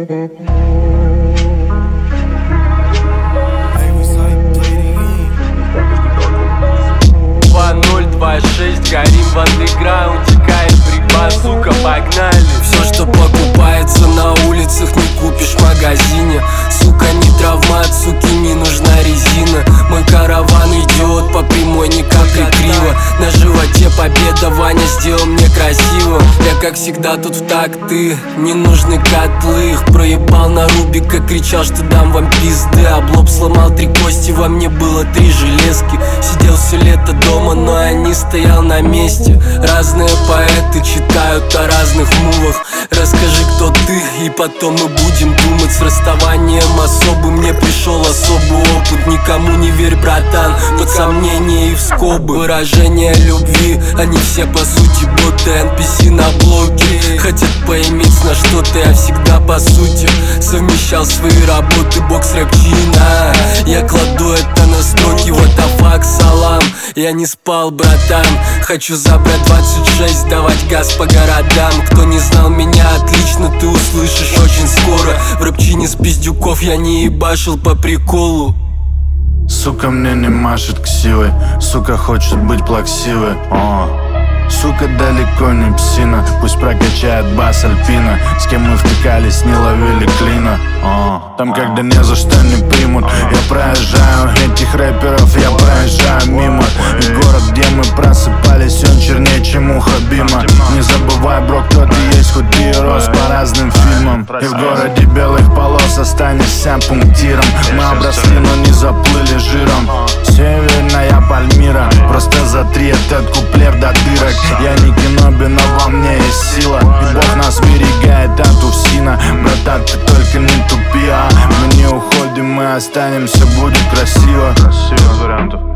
Горим в андеграунде, кайф, бритва, сука, погнали. Все, что покупается на улицах, не купишь в магазине. Сука, не травмат, суки, не нужна резина. Мой караван идет по прямой, ни капли криво. На животе победа, Ваня сделал мне красиво. Я как всегда тут в такты, не нужны котлы. Их проебал на Рубика, кричал, что дам вам пизды. Облоб сломал 3 кости, во мне было 3 железки. Сидел все лето дома, но они стоял на месте. Разные поэты читают о разных мувах. Расскажи, кто ты, и потом мы будем думать. С расставанием особым мне пришел особый опыт. Никому не верь, братан, под сомнение и в скобы. Выражения любви, они все по сути боты. NPC на блоке, хотят поиметь на что-то. Я всегда по сути совмещал свои работы. Бокс, рэп, чина. Я кладу это на строки, вот афак, салам. Я не спал, братан, хочу забрать 26, давать газ по городам. Кто не знал меня отлично, ты услышишь очень скоро. В рэпчине с пиздюков я не ебашил по приколу. Сука мне не машет ксивой, сука хочет быть плаксивой. Сука далеко не псина, пусть прокачает бас Альпина. С кем мы втыкались, не ловили клина. Там когда не за что не примут. Я проезжаю этих рэперов, я проезжаю мимо. И город, где мы просыпались, он чернее, чем у Хабима. Не забывай, бро, кто ты есть, хоть ты и рос по разным фильмам. И в городе белых полос останешься пунктиром. Мы обросли, но не заплыли жиром. Северная Пальмира, просто затри этот куплет до дырок. Я не Кеноби, но во мне есть сила. И Бог нас берегает от Усина. Братан, ты только не тупи, мы не уходим, мы останемся, будет красиво. Красиво, вариантов.